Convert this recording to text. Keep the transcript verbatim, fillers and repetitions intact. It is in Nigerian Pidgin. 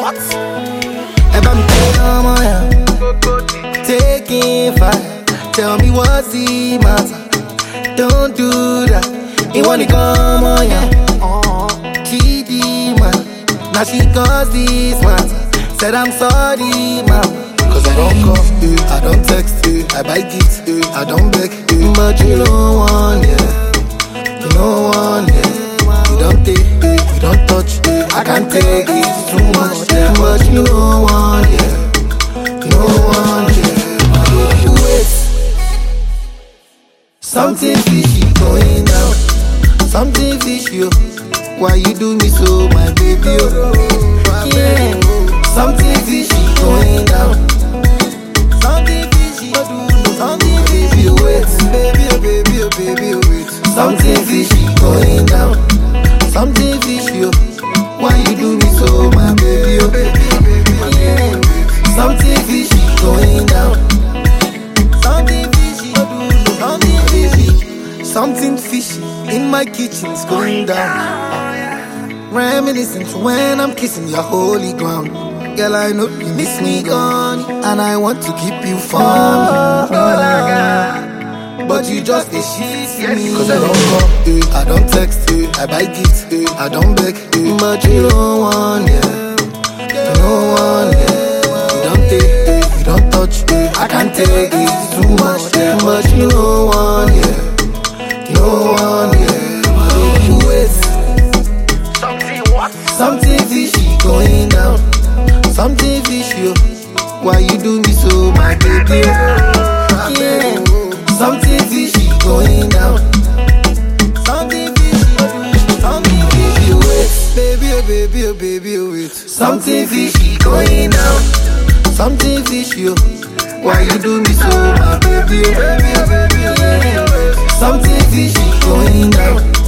what? Ever me come on, yeah. Taking fire. Tell me what's the matter. Don't do that. You wanna come on, yeah. Chidi, man. Now she cause this matter. Said I'm sorry, mama. Cause I don't call, eh, I don't text, eh, I buy gifts, eh, I don't beg, eh, but you don't want, yeah. You don't want, yeah. You don't take, eh, you don't touch, eh, I can't take it, it's too much, yeah. But you don't want, yeah. You don't want, yeah. Wait. Something fishy going down. Something fishy, oh. Why you do me so, my baby, oh. Yeah. Something fishy going down. Something fishy, something fishy, wait, baby, oh baby, oh baby, oh wait. Something fishy going down. Something fishy, oh. Why you do me so, my baby, oh baby, oh baby, yeah. Something fishy going down. Something fishy, something fishy, something fishy in my kitchen's going down. Reminiscent when I'm kissing your holy ground. Girl, I know you miss me gone, and I want to keep you for me. But you just a shit to me. Cause I don't call, eh, I don't text, eh, I buy gifts, eh, I don't beg, eh, but you don't want, yeah. You don't want, yeah. You don't take, eh, you don't touch, eh, I can't take it, it's too much, yeah. But you don't want, yeah. You don't want, yeah. Wait. Something what? Something fishy going down. Something fishy, oh. Why you do me so, my baby, oh. Yeah. Something fishy going down. Something fishy, something fishy, wait, baby, oh baby, oh baby, oh wait. Something fishy going down. Something fishy, oh. Why you do me so, my baby, oh baby, oh baby, oh yeah. Something fishy going down.